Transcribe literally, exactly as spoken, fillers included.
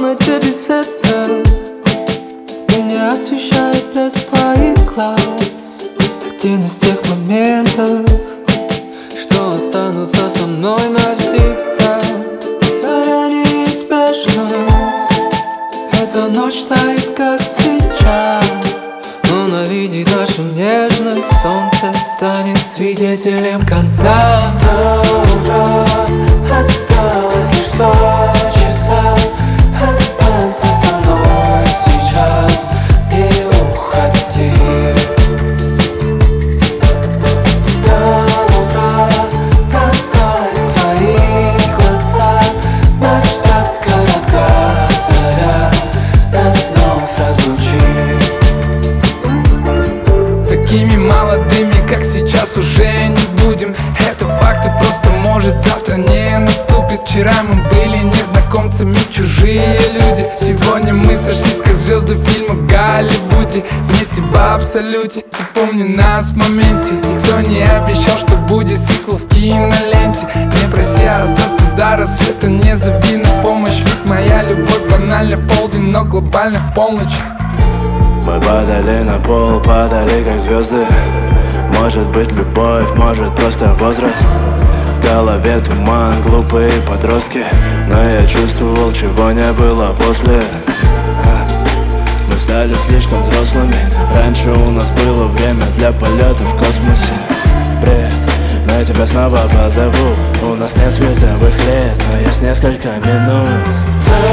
комнате без света меня освещает блеск твоих глаз. Один из тех моментов, что останутся со мной навсегда. Заря неизбежна, эта ночь тает, как свеча. Луна видит нашу нежность, солнце станет свидетелем конца. До утра осталось лишь два часа. Останься со мной сейчас, не уходи. До утра бросай твои глаза. Ночь так коротка, заря нас вновь разлучит. Такими молодыми, как сейчас, уже не будем. Это факт, и просто может завтра не наступит. Вчера мы были незнакомцами, чужие люди. Сегодня мы сошлись, как звезды фильма в Голливуде. Вместе в абсолюте, запомни нас в моменте. Никто не обещал, что будет сиквел в киноленте. Не проси остаться до рассвета, не зови на помощь. Ведь моя любовь банальна в полдень, но глобально в полночь. Мы падали на пол, падали как звезды. Может быть любовь, может просто возраст. В голове туман, глупые подростки. Но я чувствовал, чего не было после. Мы стали слишком взрослыми. Раньше у нас было время для полета в космосе. Бред, но я тебя снова позову. У нас нет световых лет, но есть несколько минут.